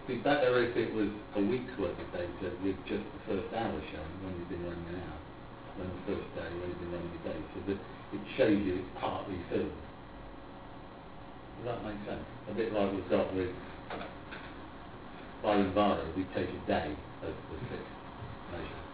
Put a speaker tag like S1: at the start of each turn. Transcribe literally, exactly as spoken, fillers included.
S1: be better if it was a week's worth of data with just the first hour shown when you've been running an hour, when the first day when you've been running the day, so that it shows you it's partly filled. Does that make sense? A bit like we've got with Byron Vara, we take a day as the fixed measure.